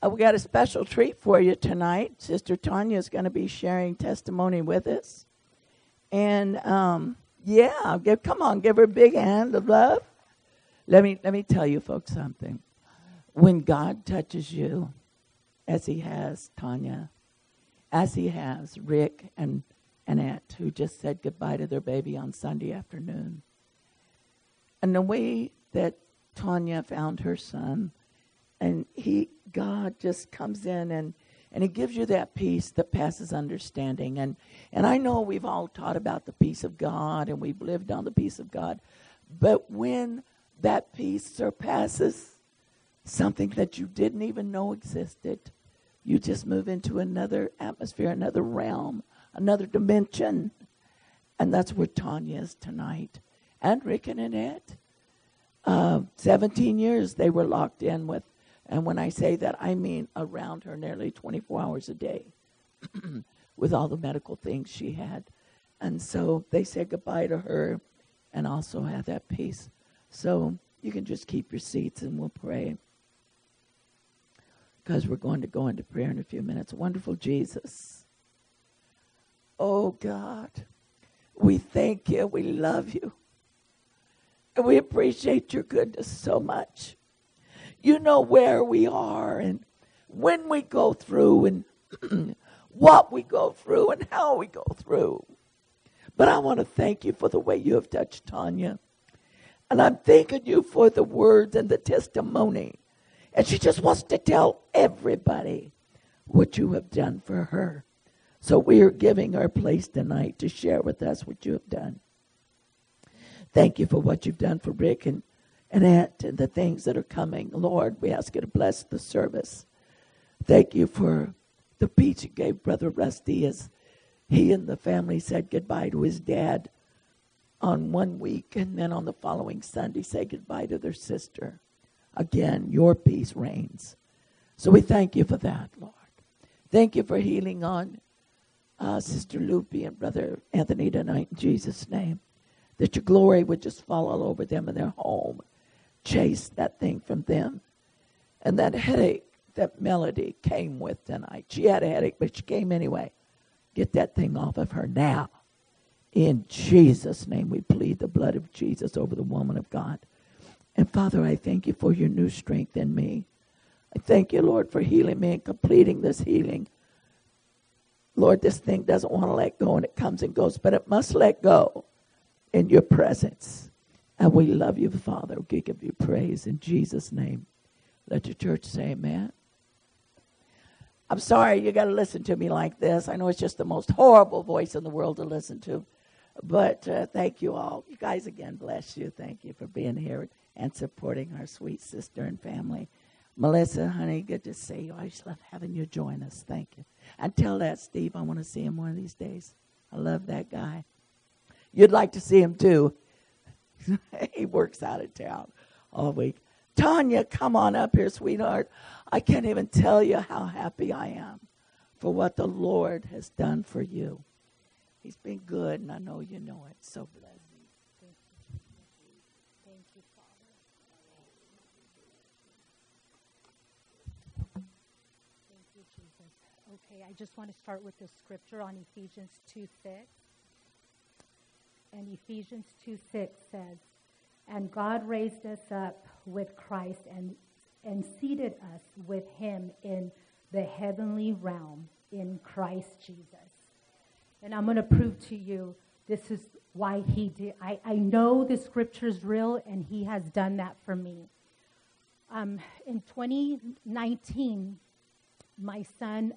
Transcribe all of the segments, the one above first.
We got a special treat for you tonight. Sister Tanya is going to be sharing testimony with us. And, come on, give her a big hand of love. Let me tell you folks something. When God touches you, as he has Tanya, as he has Rick and Annette, who just said goodbye to their baby on Sunday afternoon, and the way that Tanya found her son, and God just comes in and he gives you that peace that passes understanding. And I know we've all taught about the peace of God, and we've lived on the peace of God. But when that peace surpasses something that you didn't even know existed, you just move into another atmosphere, another realm, another dimension. And that's where Tanya is tonight. And Rick and Annette. 17 years they were locked in with. And when I say that, I mean around her nearly 24 hours a day with all the medical things she had. And so they said goodbye to her and also have that peace. So you can just keep your seats and we'll pray, because we're going to go into prayer in a few minutes. Wonderful Jesus. Oh, God, we thank you. We love you. And we appreciate your goodness so much. You know where we are and when we go through and what we go through and how we go through. But I want to thank you for the way you have touched Tanya. And I'm thanking you for the words and the testimony. And she just wants to tell everybody what you have done for her. So we are giving her a place tonight to share with us what you have done. Thank you for what you've done for Rick and Annette and the things that are coming. Lord, we ask you to bless the service. Thank you for the peace you gave Brother Rusty as he and the family said goodbye to his dad on one week, and then on the following Sunday say goodbye to their sister. Again, your peace reigns. So we thank you for that, Lord. Thank you for healing on Sister Lupe and Brother Anthony tonight in Jesus' name. That your glory would just fall all over them in their home. Chase that thing from them. And that headache that Melody came with tonight. She had a headache, but she came anyway. Get that thing off of her now. In Jesus' name, we plead the blood of Jesus over the woman of God. And Father, I thank you for your new strength in me. I thank you, Lord, for healing me and completing this healing. Lord, this thing doesn't want to let go, and it comes and goes, but it must let go in your presence. And we love you, Father. We give you praise in Jesus' name. Let your church say amen. I'm sorry you got to listen to me like this. I know it's just the most horrible voice in the world to listen to. But thank you all. You guys, again, bless you. Thank you for being here and supporting our sweet sister and family. Melissa, honey, good to see you. I just love having you join us. Thank you. And tell that Steve I want to see him one of these days. I love that guy. You'd like to see him, too. He works out of town all week. Tanya, come on up here, sweetheart. I can't even tell you how happy I am for what the Lord has done for you. He's been good, and I know you know it. So bless you. Thank you, Jesus. Thank you, Father. Thank you, Jesus. Okay, I just want to start with the scripture on Ephesians 2:6. And Ephesians 2:6 says, "And God raised us up with Christ and seated us with him in the heavenly realm in Christ Jesus." And I'm going to prove to you this is why he did. I know the scripture is real, and he has done that for me. In 2019, my son,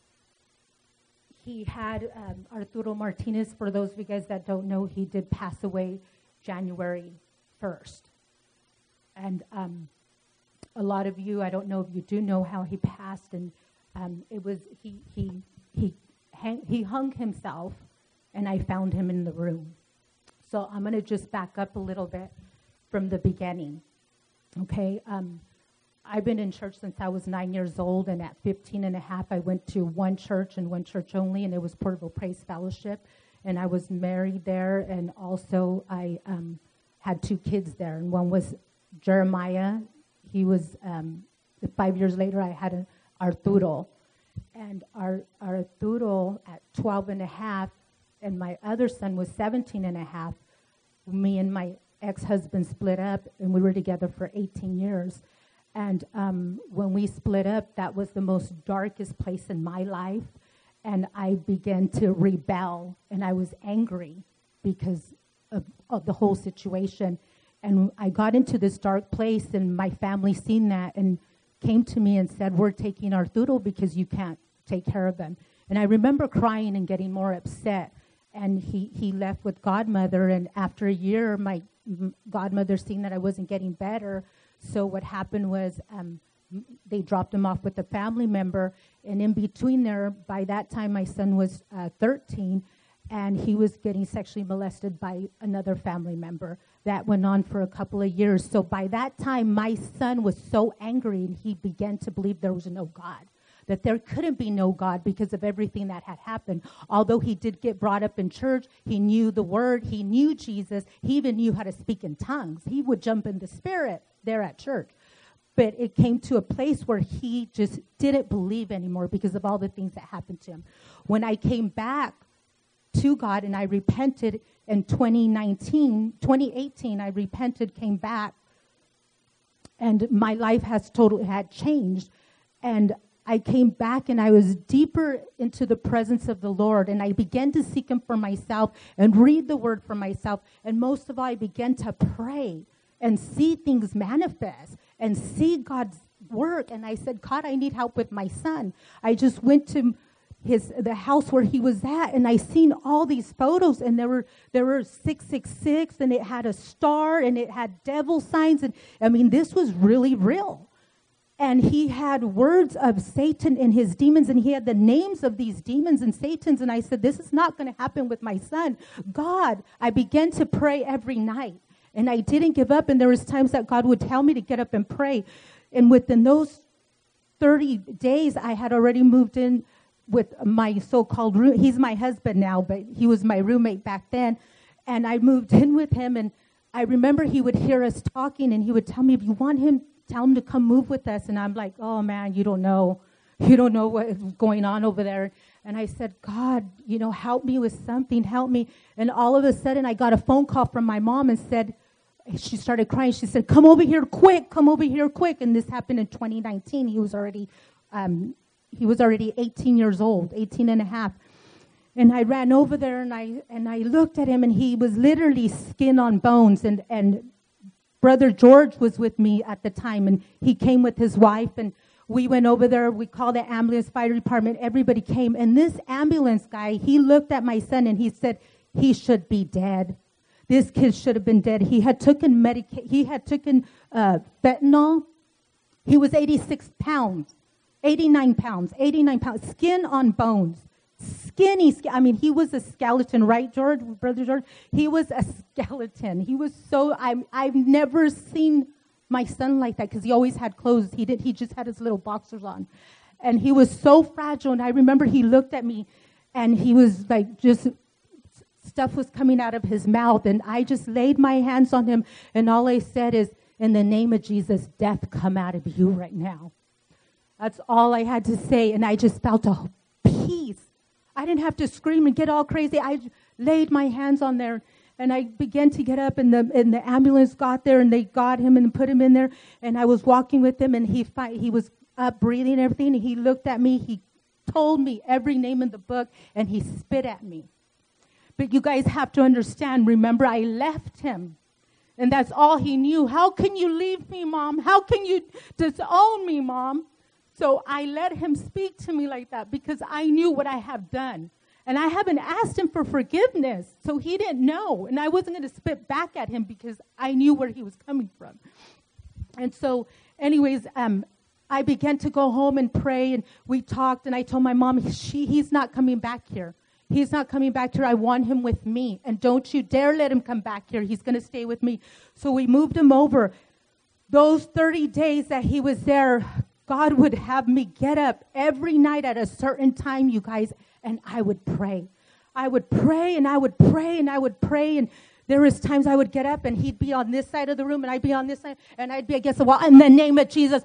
he had Arturo Martinez. For those of you guys that don't know, he did pass away January 1st. And a lot of you, I don't know if you do know how he passed, and it was he hung himself, and I found him in the room. So I'm going to just back up a little bit from the beginning. Okay, I've been in church since I was 9 years old, and at 15 and a half, I went to one church and one church only, and it was Porterville Praise Fellowship, and I was married there, and also I had 2 kids there, and one was Jeremiah. He was 5 years later. I had Arturo. And our Arturo at 12 and a half, and my other son was 17 and a half. Me and my ex-husband split up, and we were together for 18 years. And when we split up, that was the most darkest place in my life. And I began to rebel, and I was angry because of the whole situation. And I got into this dark place, and my family seen that and came to me and said, we're taking Arturo because you can't take care of him. And I remember crying and getting more upset. And he left with godmother, and after a year, my godmother seen that I wasn't getting better. So what happened was they dropped him off with a family member, and in between there, by that time, my son was 13, and he was getting sexually molested by another family member. That went on for a couple of years. So by that time, my son was so angry, and he began to believe there was no God, that there couldn't be no God because of everything that had happened. Although he did get brought up in church, he knew the word, he knew Jesus, he even knew how to speak in tongues. He would jump in the spirit there at church. But it came to a place where he just didn't believe anymore because of all the things that happened to him. When I came back to God and I repented in 2018, I repented, came back, and my life had changed. And I came back and I was deeper into the presence of the Lord, and I began to seek him for myself and read the word for myself. And most of all, I began to pray and see things manifest and see God's work. And I said, God, I need help with my son. I just went to the house where he was at, and I seen all these photos, and there were 666, and it had a star, and it had devil signs, and I mean, this was really real. And he had words of Satan and his demons, and he had the names of these demons and Satans. And I said, this is not going to happen with my son. God, I began to pray every night, and I didn't give up. And there was times that God would tell me to get up and pray. And within those 30 days, I had already moved in with my so-called roommate. He's my husband now, but he was my roommate back then. And I moved in with him, and I remember he would hear us talking, and he would tell me, if you want him, tell him to come move with us. And I'm like, oh, man, you don't know what is going on over there. And I said, God, help me with something, help me. And all of a sudden, I got a phone call from my mom and said, she started crying. She said, come over here quick. And this happened in 2019. He was already 18 years old, 18 and a half. And I ran over there, and I looked at him, and he was literally skin on bones. And Brother George was with me at the time, and he came with his wife, and we went over there. We called the ambulance, fire department. Everybody came. And this ambulance guy, he looked at my son, and he said, he should be dead. This kid should have been dead. He had taken fentanyl. He was 89 pounds, skin on bones. Skinny. I mean, he was a skeleton, right, George, Brother George? He was a skeleton. He was so, I've never seen my son like that, because he always had clothes. He just had his little boxers on. And he was so fragile. And I remember he looked at me, and he was like, just stuff was coming out of his mouth. And I just laid my hands on him, and all I said is, in the name of Jesus, death come out of you right now. That's all I had to say. And I just felt a peace. I didn't have to scream and get all crazy. I laid my hands on there, and I began to get up, and the ambulance got there, and they got him and put him in there. And I was walking with him, and he was up breathing and everything. And he looked at me. He told me every name in the book, and he spit at me. But you guys have to understand, remember, I left him. And that's all he knew. How can you leave me, Mom? How can you disown me, Mom? So I let him speak to me like that because I knew what I have done. And I haven't asked him for forgiveness, so he didn't know. And I wasn't going to spit back at him because I knew where he was coming from. And so, anyways, I began to go home and pray, and we talked, and I told my mom, he's not coming back here. He's not coming back here. I want him with me. And don't you dare let him come back here. He's going to stay with me. So we moved him over. Those 30 days that he was there, God would have me get up every night at a certain time, you guys, and I would pray. I would pray, and I would pray, and I would pray, and There was times I would get up and he'd be on this side of the room and I'd be on this side and I'd be against the wall. In the name of Jesus,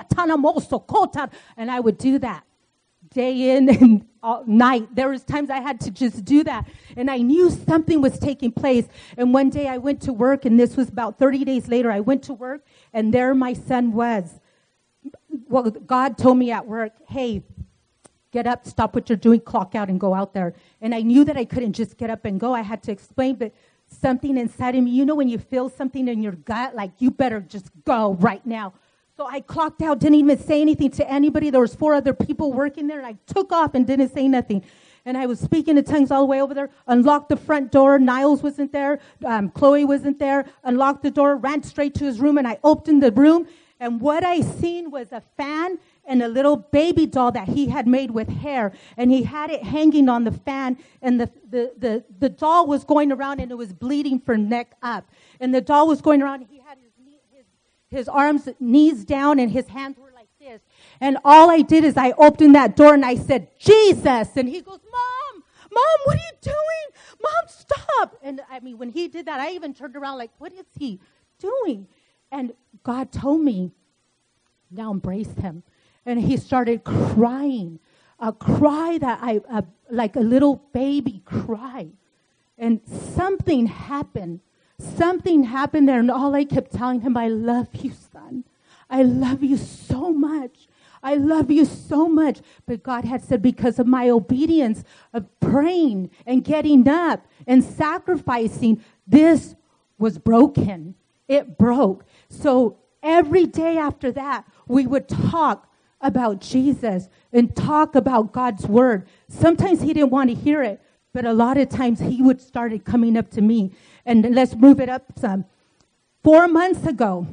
and I would do that day in and all night. There was times I had to just do that. And I knew something was taking place. And one day I went to work, and this was about 30 days later. I went to work, and there my son was. Well, God told me at work, hey, get up, stop what you're doing, clock out, and go out there. And I knew that I couldn't just get up and go. I had to explain, but something inside of me, you know when you feel something in your gut, like you better just go right now. So I clocked out, didn't even say anything to anybody. There was 4 other people working there, and I took off and didn't say nothing. And I was speaking in tongues all the way over there, unlocked the front door. Niles wasn't there. Chloe wasn't there. Unlocked the door, ran straight to his room, and I opened the room. And what I seen was a fan and a little baby doll that he had made with hair. And he had it hanging on the fan, and the doll was going around, and it was bleeding from neck up. And the doll was going around, and he had his arms, knees down, and his hands were like this. And all I did is I opened that door, and I said, Jesus. And he goes, Mom, what are you doing? Mom, stop. And I mean, when he did that, I even turned around like, what is he doing? And God told me, now embrace him. And he started crying, a cry that like a little baby cry. And something happened. Something happened there, and all I kept telling him, I love you, son. I love you so much. I love you so much. But God had said, because of my obedience of praying and getting up and sacrificing, this was broken. It broke. So every day after that, we would talk about Jesus and talk about God's word. Sometimes he didn't want to hear it, but a lot of times he would start coming up to me. And let's move it up some. 4 months ago,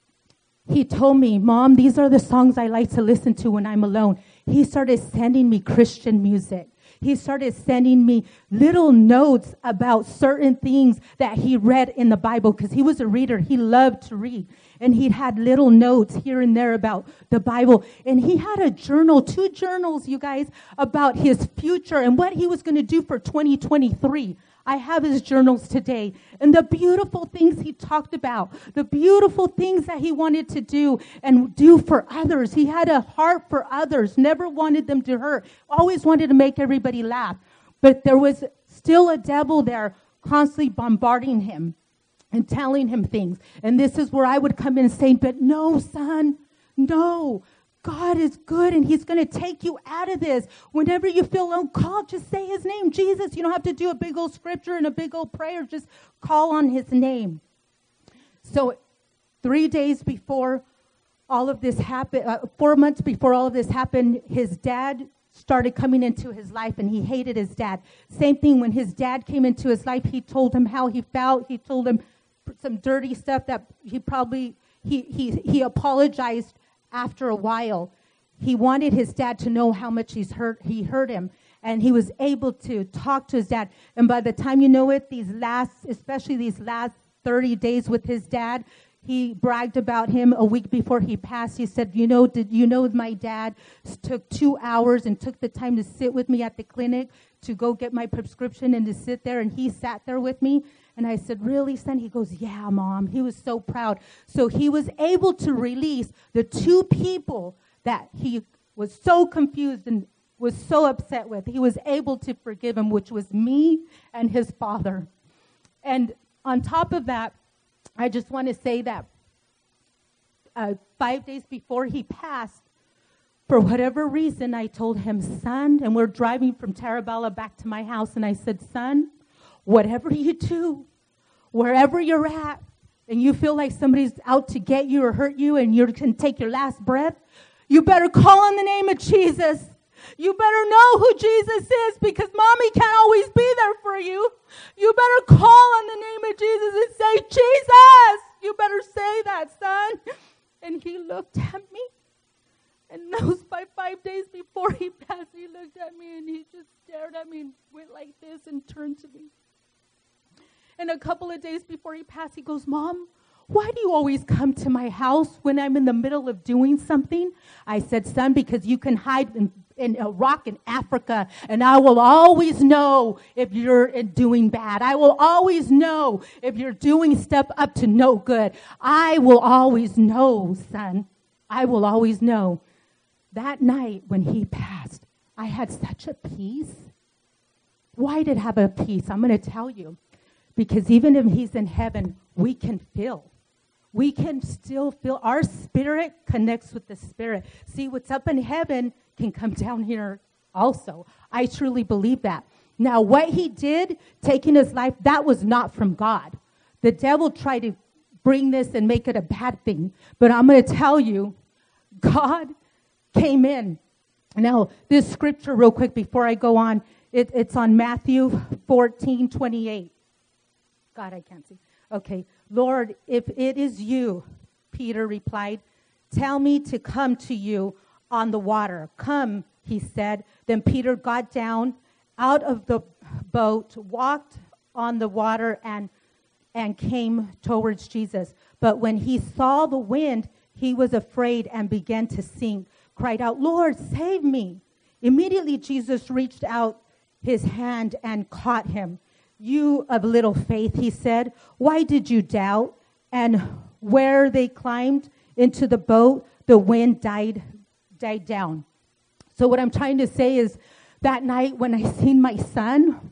he told me, Mom, these are the songs I like to listen to when I'm alone. He started sending me Christian music. He started sending me little notes about certain things that he read in the Bible, because he was a reader. He loved to read. And he had little notes here and there about the Bible. And he had a journal, 2 journals, you guys, about his future and what he was going to do for 2023. I have his journals today. And the beautiful things he talked about, the beautiful things that he wanted to do and do for others. He had a heart for others, never wanted them to hurt, always wanted to make everybody laugh. But there was still a devil there constantly bombarding him and telling him things. And this is where I would come in and say, but no, son, no. God is good, and he's going to take you out of this. Whenever you feel uncalled, just say his name, Jesus. You don't have to do a big old scripture and a big old prayer. Just call on his name. So 3 days before all of this happened, 4 months before all of this happened, his dad started coming into his life, and he hated his dad. Same thing, when his dad came into his life, he told him how he felt. He told him some dirty stuff that he apologized. After a while, he wanted his dad to know how much he hurt him, and he was able to talk to his dad. And by the time you know it, especially these last 30 days with his dad, he bragged about him a week before he passed. He said, did you know my dad took 2 hours and took the time to sit with me at the clinic to go get my prescription and to sit there, and he sat there with me. And I said, really, son? He goes, yeah, Mom. He was so proud. So he was able to release the 2 people that he was so confused and was so upset with. He was able to forgive him, which was me and his father. And on top of that, I just want to say that 5 days before he passed, for whatever reason, I told him, son, and we're driving from Tarabella back to my house, and I said, son, whatever you do, wherever you're at, and you feel like somebody's out to get you or hurt you, and you can take your last breath, you better call on the name of Jesus. You better know who Jesus is, because Mommy can't always be there for you. You better call on the name of Jesus and say, Jesus! You better say that, son. And he looked at me, and those 5 days before he passed, he looked at me, and he just stared at me and went like this and turned to me. And a couple of days before he passed, he goes, Mom, why do you always come to my house when I'm in the middle of doing something? I said, son, because you can hide in a rock in Africa, and I will always know if you're doing bad. I will always know if you're doing stuff up to no good. I will always know, son. I will always know. That night when he passed, I had such a peace. Why did I have a peace? I'm going to tell you. Because even if he's in heaven, we can feel. We can still feel. Our spirit connects with the spirit. See, what's up in heaven can come down here also. I truly believe that. Now, what he did, taking his life, that was not from God. The devil tried to bring this and make it a bad thing. But I'm going to tell you, God came in. Now, this scripture real quick before I go on, it's on Matthew 14:28. God, I can't see. Okay. Lord, if it is you, Peter replied, tell me to come to you on the water. Come, he said. Then Peter got down out of the boat, walked on the water, and came towards Jesus. But when he saw the wind, he was afraid and began to sink, cried out, Lord, save me. Immediately Jesus reached out his hand and caught him. You of little faith, he said, why did you doubt? And where they climbed into the boat, the wind died down. So what I'm trying to say is that night when I seen my son,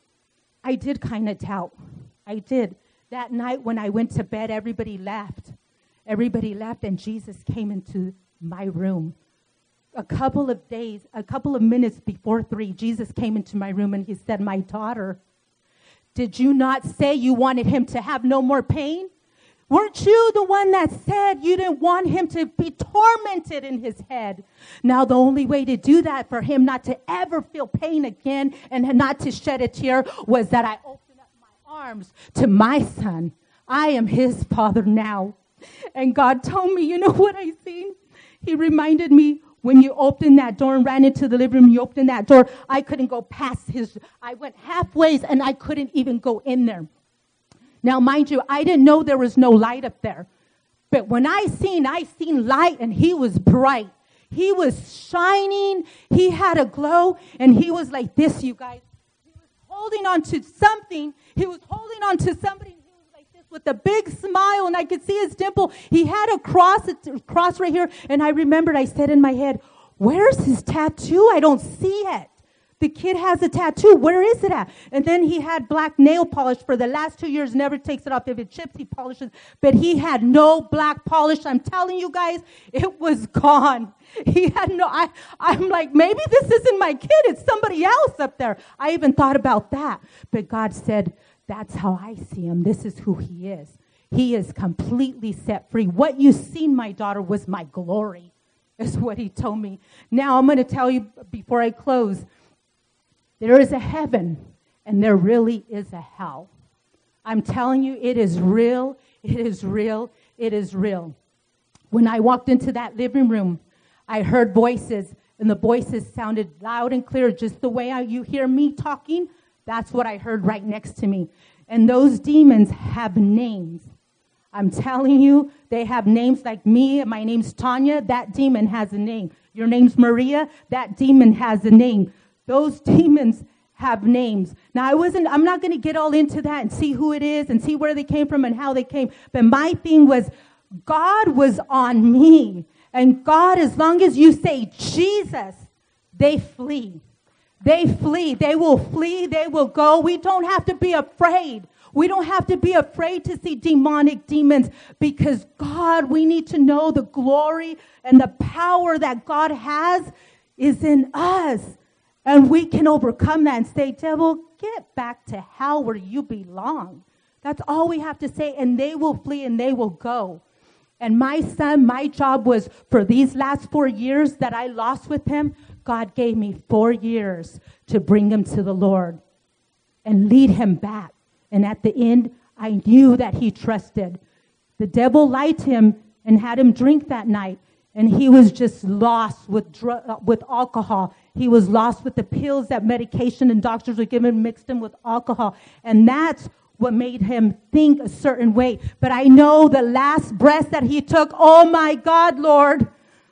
I did kind of doubt. I did. That night when I went to bed, everybody left. Everybody left, and Jesus came into my room. A couple of minutes before 3, Jesus came into my room and he said, my daughter, did you not say you wanted him to have no more pain? Weren't you the one that said you didn't want him to be tormented in his head? Now, the only way to do that for him not to ever feel pain again and not to shed a tear was that I opened up my arms to my son. I am his father now. And God told me, you know what I seen? He reminded me, when you opened that door and ran into the living room, you opened that door, I couldn't go past I went halfway and I couldn't even go in there. Now, mind you, I didn't know there was no light up there. But when I seen light, and he was bright. He was shining. He had a glow, and he was like this, you guys. He was holding on to something. He was holding on to somebody. With a big smile, and I could see his dimple. He had a cross right here, and I remembered, I said in my head, where's his tattoo? I don't see it. The kid has a tattoo. Where is it at? And then he had black nail polish for the last 2 years, never takes it off. If it chips, he polishes. But he had no black polish. I'm telling you guys, it was gone. He had no, I'm like, maybe this isn't my kid. It's somebody else up there. I even thought about that. But God said, that's how I see him. This is who he is. He is completely set free. What you seen, my daughter, was my glory, is what he told me. Now, I'm going to tell you before I close, there is a heaven, and there really is a hell. I'm telling you, it is real. It is real. It is real. When I walked into that living room, I heard voices, and the voices sounded loud and clear, just the way you hear me talking. That's what I heard right next to me. And those demons have names. I'm telling you, they have names like me. My name's Tanya. That demon has a name. Your name's Maria. That demon has a name. Those demons have names. Now, I'm not going to get all into that and see who it is and see where they came from and how they came. But my thing was, God was on me. And God, as long as you say Jesus, they flee. They flee. They will flee. They will go. We don't have to be afraid. We don't have to be afraid to see demonic demons, because God, we need to know the glory and the power that God has is in us. And we can overcome that and say, devil, get back to hell where you belong. That's all we have to say. And they will flee and they will go. And my son, my job was, for these last 4 years that I lost with him, God gave me 4 years to bring him to the Lord and lead him back. And at the end, I knew that he trusted. The devil lied to him and had him drink that night. And he was just lost with alcohol. He was lost with the pills, that medication and doctors were giving, mixed him with alcohol. And that's what made him think a certain way. But I know the last breath that he took, oh my God, Lord,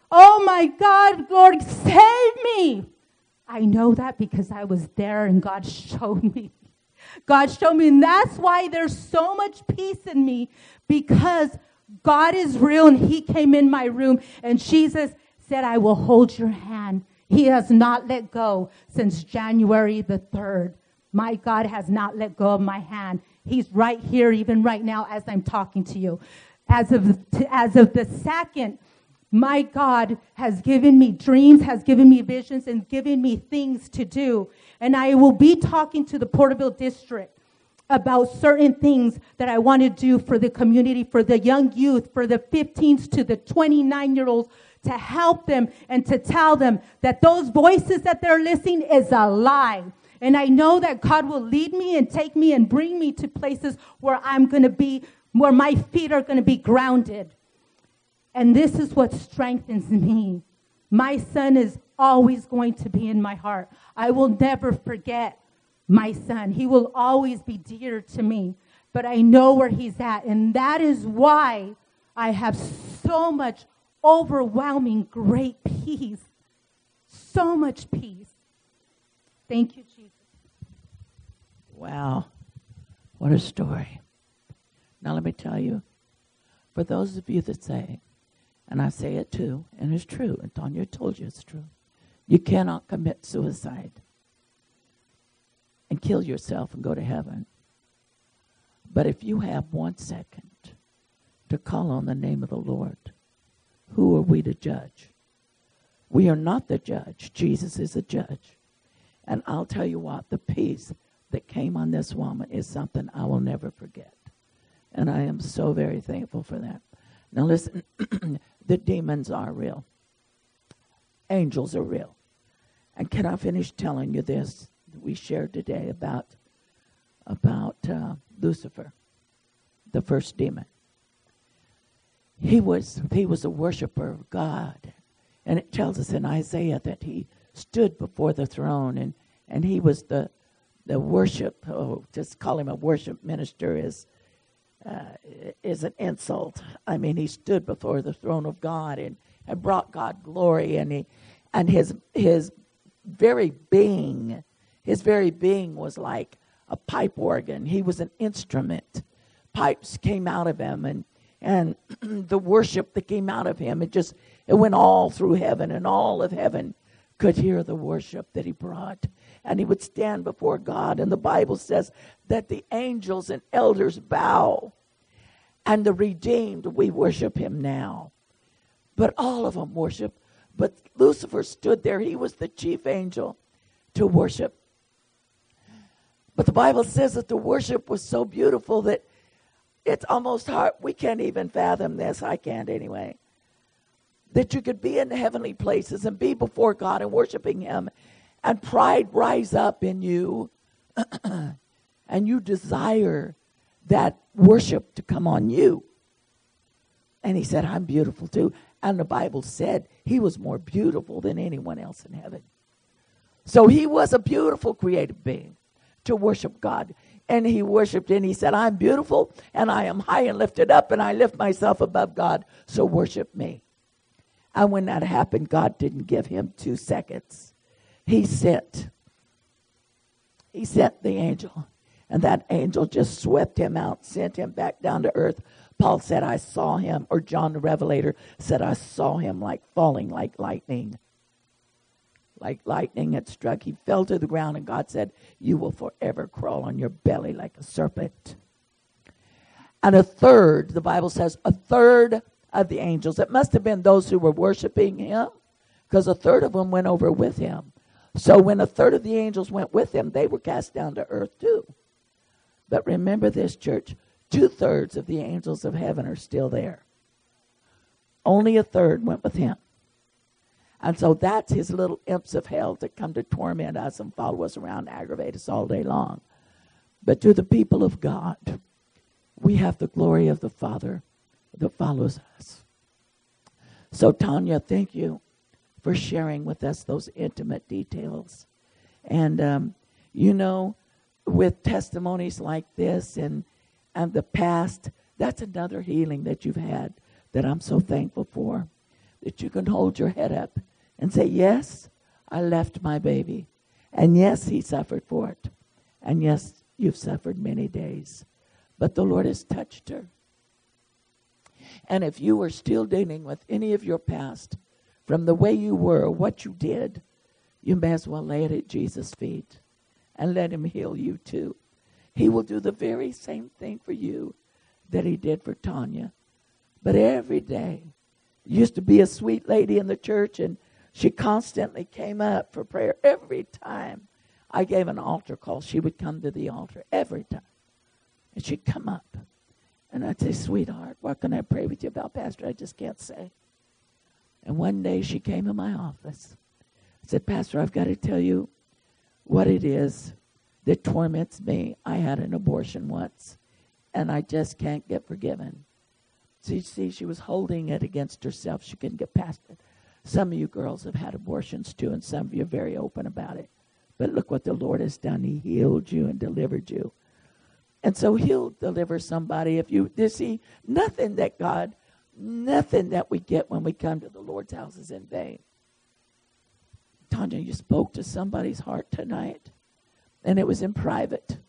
Oh my God, Lord, save me. I know that because I was there and God showed me. God showed me, and that's why there's so much peace in me, because God is real, and he came in my room, and Jesus said, I will hold your hand. He has not let go since January the 3rd. My God has not let go of my hand. He's right here, even right now, as I'm talking to you. As of the second, my God has given me dreams, has given me visions, and given me things to do. And I will be talking to the Porterville District about certain things that I want to do for the community, for the young youth, for the 15s to the 29-year-olds, to help them and to tell them that those voices that they're listening is a lie. And I know that God will lead me and take me and bring me to places where I'm going to be, where my feet are going to be grounded. And this is what strengthens me. My son is always going to be in my heart. I will never forget my son. He will always be dear to me. But I know where he's at. And that is why I have so much overwhelming great peace. So much peace. Thank you, Jesus. Wow. What a story. Now let me tell you, for those of you that say, and I say it too, and it's true, and Tanya told you it's true, you cannot commit suicide and kill yourself and go to heaven. But if you have 1 second to call on the name of the Lord, who are we to judge? We are not the judge. Jesus is the judge. And I'll tell you what, the peace that came on this woman is something I will never forget. And I am so very thankful for that. Now listen, the demons are real. Angels are real. And can I finish telling you this that we shared today about Lucifer, the first demon? He was a worshiper of God. And it tells us in Isaiah that he stood before the throne, and he was the worship, just call him a worship minister is an insult. I mean, he stood before the throne of God and brought God glory, and his very being was like a pipe organ. He was an instrument. Pipes came out of him, and the worship that came out of him, it went all through heaven, and all of heaven could hear the worship that he brought. And he would stand before God, and the Bible says that the angels and elders bow, and the redeemed, we worship him now. But all of them worship. But Lucifer stood there. He was the chief angel to worship. But the Bible says that the worship was so beautiful that it's almost hard. We can't even fathom this. I can't anyway. That you could be in the heavenly places and be before God and worshiping him, and pride rise up in you, and you desire that worship to come on you. And he said, I'm beautiful too. And the Bible said he was more beautiful than anyone else in heaven. So he was a beautiful created being to worship God. And he worshiped, and he said, I'm beautiful, and I am high and lifted up, and I lift myself above God, so worship me. And when that happened, God didn't give him 2 seconds. He sent the angel, and that angel just swept him out, sent him back down to earth. Paul said, I saw him, or John the Revelator said, I saw him like falling like lightning. Like lightning had struck. He fell to the ground, and God said, you will forever crawl on your belly like a serpent. And a third, the Bible says, a third of the angels, it must have been those who were worshiping him, because a third of them went over with him. So when a third of the angels went with him, they were cast down to earth too. But remember this, church, 2/3 of the angels of heaven are still there. Only a third went with him. And so that's his little imps of hell that come to torment us and follow us around, aggravate us all day long. But to the people of God, we have the glory of the Father that follows us. So Tanya, thank you for sharing with us those intimate details. And, with testimonies like this and the past, that's another healing that you've had that I'm so thankful for. that you can hold your head up and say, yes, I left my baby. And yes, he suffered for it. And yes, you've suffered many days. But the Lord has touched her. And if you are still dealing with any of your past, from the way you were, what you did, you may as well lay it at Jesus' feet and let him heal you too. He will do the very same thing for you that he did for Tanya. But every day, used to be a sweet lady in the church, and she constantly came up for prayer. Every time I gave an altar call, she would come to the altar every time. And she'd come up. And I'd say, sweetheart, what can I pray with you about, Pastor? I just can't say. And one day she came in my office. I said, Pastor, I've got to tell you what it is that torments me. I had an abortion once, and I just can't get forgiven. So you see, she was holding it against herself. She couldn't get past it. Some of you girls have had abortions too, and some of you are very open about it. But look what the Lord has done. He healed you and delivered you. And so he'll deliver somebody if you see, nothing that we get when we come to the Lord's house is in vain. Tanya, you spoke to somebody's heart tonight, and it was in private.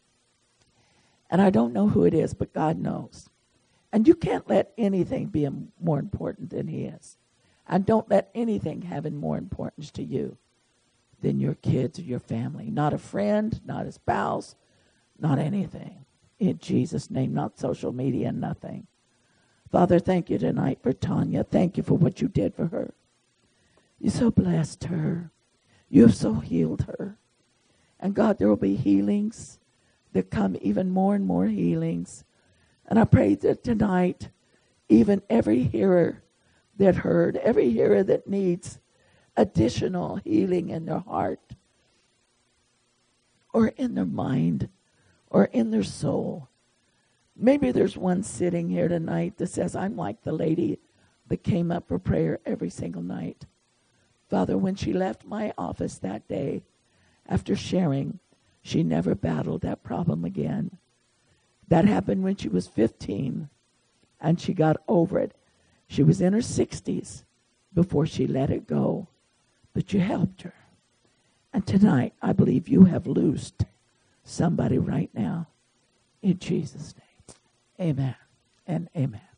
And I don't know who it is, but God knows. And you can't let anything be more important than he is. And don't let anything have more importance to you than your kids or your family. Not a friend, not a spouse, not anything. In Jesus' name, not social media, nothing. Father, thank you tonight for Tanya. Thank you for what you did for her. You so blessed her. You have so healed her. And God, there will be healings that come, even more and more healings. And I pray that tonight, even every hearer that heard, every hearer that needs additional healing in their heart or in their mind or in their soul. Maybe there's one sitting here tonight that says, I'm like the lady that came up for prayer every single night. Father, when she left my office that day, after sharing, she never battled that problem again. That happened when she was 15, and she got over it. She was in her 60s before she let it go, but you helped her. And tonight, I believe you have loosed somebody right now in Jesus' name. Amen and amen.